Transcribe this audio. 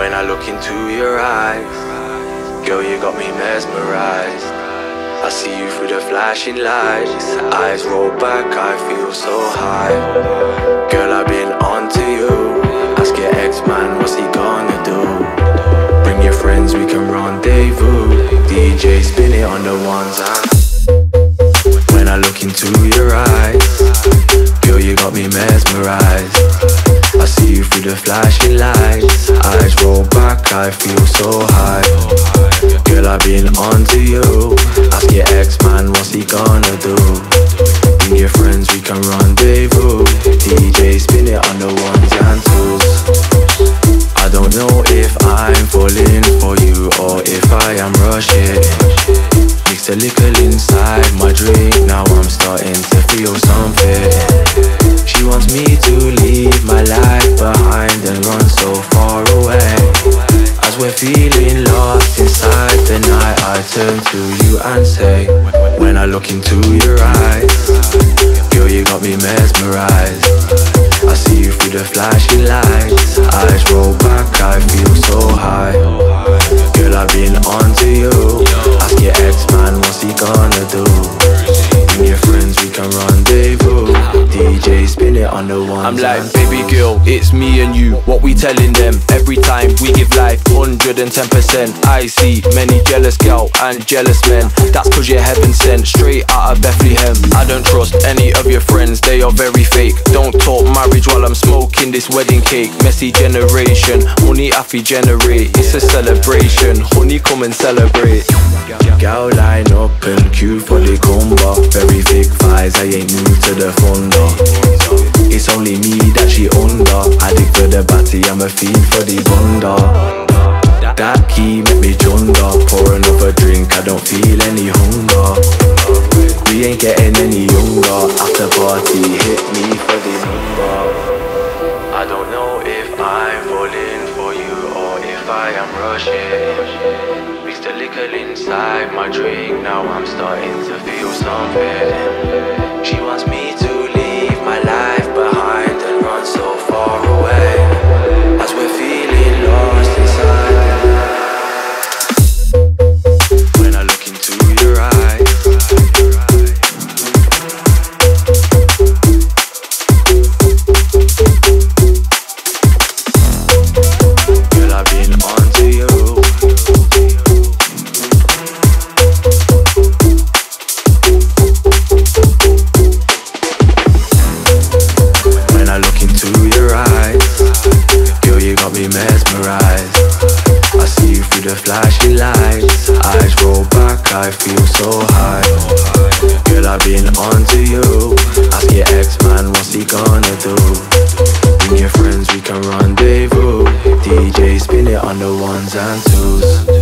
When I look into your eyes, girl, you got me mesmerized. I see you through the flashing lights. Eyes roll back, I feel so high. Girl, I've been onto you. Ask your ex-man, what's he gonna do? Bring your friends, we can rendezvous. DJ, spin it on the ones and when I look into your eyes, girl, you got me mesmerized. I see you through the flashing lights. Eyes roll back, I feel so high. Girl, I've been onto you. Ask your ex-man, what's he gonna do? Bring your friends, we can rendezvous. DJ, spin it on the ones and twos. I don't know if I'm falling for you or if I am rushing. Mix a little inside my drink, now I'm starting to feel something. She wants me to leave my life behind and run so far away. As we're feeling lost inside the night, I turn to you and say, when I look into your eyes, girl, you got me mesmerized. I see you through the flashing lights. Eyes roll back, I feel so high. Girl, I've been onto you. Ask your ex-man, what's he gonna do? Bring your friends, we can rendezvous. DJ, spin it on the ones. I'm like, baby girl, it's me and you. What we telling them? Every time we give life 110%. I see many jealous gal and jealous men. That's cause you're heaven sent, straight out of Bethlehem. I don't trust any of your friends, they are very fake. Don't talk marriage while I'm smoking this wedding cake. Messy generation, money I generate. It's a celebration, honey, come and celebrate. Gal line up and queue for the combo. Very thick thighs, I ain't new to the thunder. It's only me that she under. Addict for the batty, I'm a fiend for the bunda. That key make me chunder. Pour another drink, I don't feel any hunger. We ain't getting any younger. After party, hit me for the number. I don't know if I'm falling for you or if I am rushing. Mixed a little inside my drink, now I'm starting to feel something. She wants me to leave my life behind and run so far away. As we're feeling lost inside. When I look into your eyes, girl, I've been onto you. When I look into your eyes, girl, you got me mesmerized. I see you through the flashing lights. Eyes roll back, I feel so high. Girl, I've been onto you. Ask your ex-man, what's he gonna do? Bring your friends, we can rendezvous. DJ, spin it on the ones and twos.